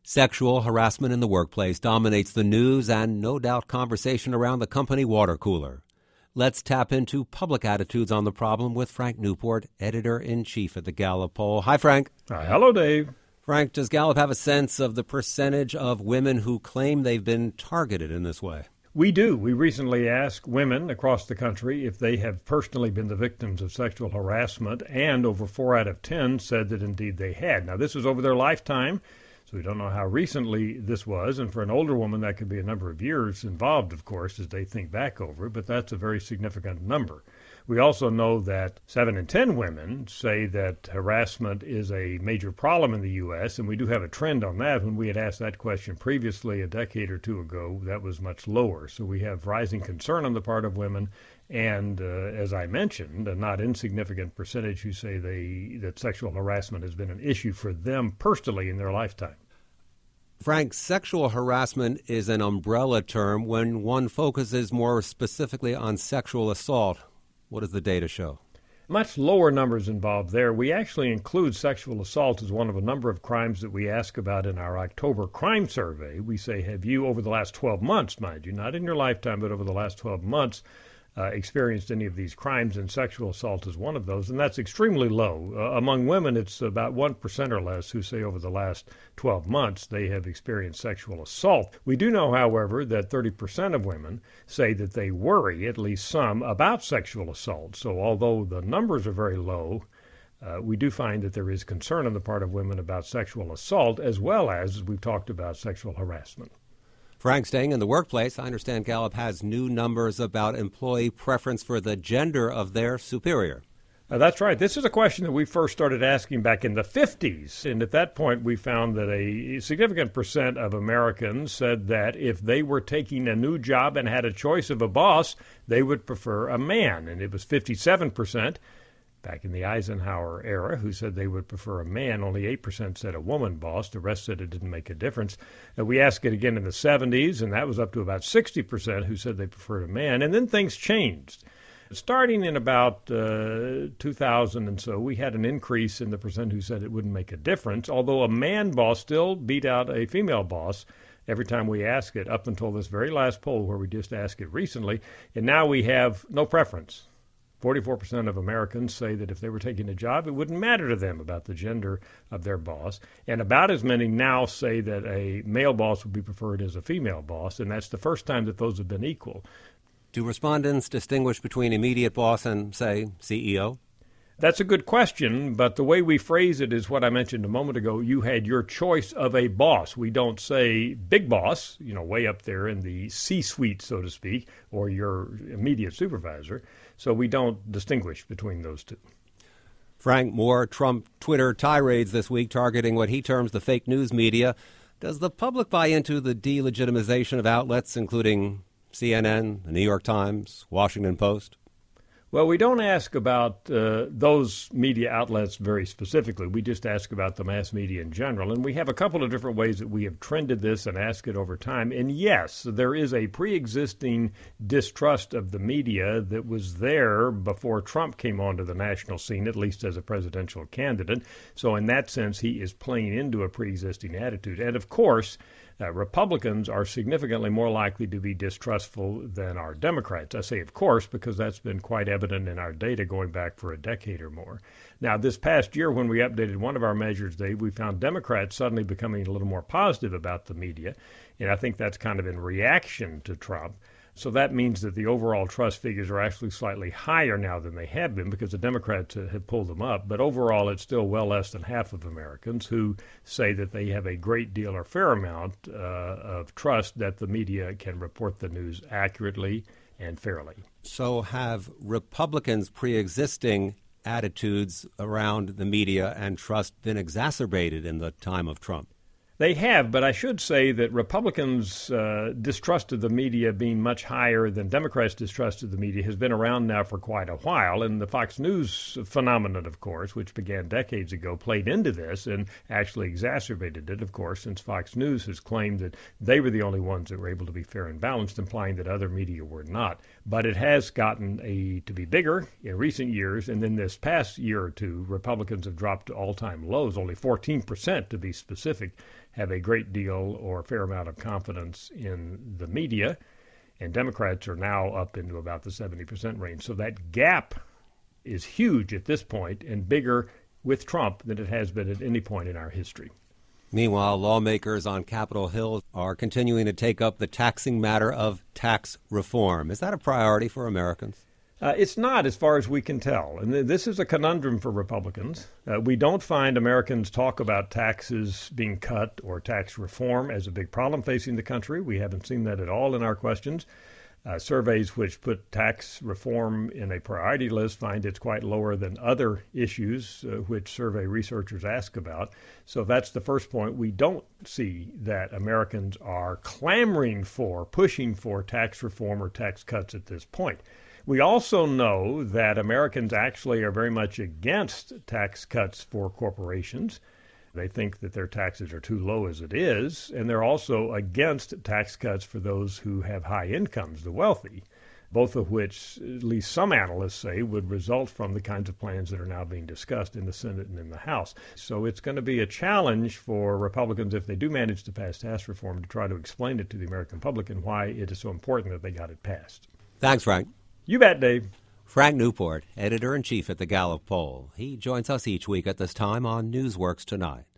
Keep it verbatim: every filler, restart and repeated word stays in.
Sexual harassment in the workplace dominates the news and, no doubt, conversation around the company water cooler. Let's tap into public attitudes on the problem with Frank Newport, editor-in-chief at the Gallup poll. Hi, Frank. Hi, hello, Dave. Frank, does Gallup have a sense of the percentage of women who claim they've been targeted in this way? We do. We recently asked women across the country if they have personally been the victims of sexual harassment, and over four out of ten said that indeed they had. Now, this was over their lifetime, so we don't know how recently this was, and for an older woman, that could be a number of years involved, of course, as they think back over it, but that's a very significant number. We also know that seven in ten women say that harassment is a major problem in the U S, and we do have a trend on that. When we had asked that question previously a decade or two ago, that was much lower. So we have rising concern on the part of women, and uh, as I mentioned, a not insignificant percentage who say they that sexual harassment has been an issue for them personally in their lifetime. Frank, sexual harassment is an umbrella term when one focuses more specifically on sexual assault. What does the data show? Much lower numbers involved there. We actually include sexual assault as one of a number of crimes that we ask about in our October crime survey. We say, have you, over the last twelve months, mind you, not in your lifetime, but over the last twelve months, Uh, experienced any of these crimes, and sexual assault is one of those, and that's extremely low. Uh, among women, it's about one percent or less who say over the last twelve months they have experienced sexual assault. We do know, however, that thirty percent of women say that they worry, at least some, about sexual assault. So although the numbers are very low, uh, we do find that there is concern on the part of women about sexual assault, as well as, as we've talked about, sexual harassment. Frank, staying in the workplace, I understand Gallup has new numbers about employee preference for the gender of their superior. Uh, that's right. This is a question that we first started asking back in the fifties. And at that point, we found that a significant percent of Americans said that if they were taking a new job and had a choice of a boss, they would prefer a man. And it was fifty-seven percent back in the Eisenhower era who said they would prefer a man. Only eight percent said a woman boss. The rest said it didn't make a difference. Uh, we asked it again in the seventies, and that was up to about sixty percent who said they preferred a man. And then things changed. Starting in about uh, two thousand and so, we had an increase in the percent who said it wouldn't make a difference, although a man boss still beat out a female boss every time we ask it, up until this very last poll where we just asked it recently. And now we have no preference. forty-four percent of Americans say that if they were taking a job, it wouldn't matter to them about the gender of their boss. And about as many now say that a male boss would be preferred as a female boss, and that's the first time that those have been equal. Do respondents distinguish between immediate boss and, say, C E O? That's a good question, but the way we phrase it is what I mentioned a moment ago. You had your choice of a boss. We don't say big boss, you know, way up there in the C-suite, so to speak, or your immediate supervisor. So we don't distinguish between those two. Frank, more Trump Twitter tirades this week targeting what he terms the fake news media. Does the public buy into the delegitimization of outlets, including C N N, the New York Times, Washington Post? Well, we don't ask about uh, those media outlets very specifically. We just ask about the mass media in general. And we have a couple of different ways that we have trended this and asked it over time. And yes, there is a pre-existing distrust of the media that was there before Trump came onto the national scene, at least as a presidential candidate. So in that sense, he is playing into a pre-existing attitude. And of course, Uh, Republicans are significantly more likely to be distrustful than are Democrats. I say, of course, because that's been quite evident in our data going back for a decade or more. Now, this past year, when we updated one of our measures, Dave, we found Democrats suddenly becoming a little more positive about the media, and I think that's kind of in reaction to Trump. So that means that the overall trust figures are actually slightly higher now than they have been because the Democrats uh, have pulled them up. But overall, it's still well less than half of Americans who say that they have a great deal or fair amount uh, of trust that the media can report the news accurately and fairly. So have Republicans' pre-existing attitudes around the media and trust been exacerbated in the time of Trump? They have, but I should say that Republicans' uh, distrust of the media being much higher than Democrats' distrust of the media has been around now for quite a while. And the Fox News phenomenon, of course, which began decades ago, played into this and actually exacerbated it, of course, since Fox News has claimed that they were the only ones that were able to be fair and balanced, implying that other media were not. But it has gotten a to be bigger in recent years. And then this past year or two, Republicans have dropped to all-time lows, only fourteen percent to be specific, have a great deal or a fair amount of confidence in the media, and Democrats are now up into about the seventy percent range. So that gap is huge at this point and bigger with Trump than it has been at any point in our history. Meanwhile, lawmakers on Capitol Hill are continuing to take up the taxing matter of tax reform. Is that a priority for Americans? Uh, it's not, as far as we can tell. And th- this is a conundrum for Republicans. Uh, we don't find Americans talk about taxes being cut or tax reform as a big problem facing the country. We haven't seen that at all in our questions. Uh, surveys which put tax reform in a priority list find it's quite lower than other issues uh, which survey researchers ask about. So that's the first point. We don't see that Americans are clamoring for, pushing for tax reform or tax cuts at this point. We also know that Americans actually are very much against tax cuts for corporations. They think that their taxes are too low as it is, and they're also against tax cuts for those who have high incomes, the wealthy, both of which, at least some analysts say, would result from the kinds of plans that are now being discussed in the Senate and in the House. So it's going to be a challenge for Republicans, if they do manage to pass tax reform, to try to explain it to the American public and why it is so important that they got it passed. Thanks, Frank. You bet, Dave. Frank Newport, editor-in-chief at the Gallup Poll. He joins us each week at this time on Newsworks Tonight.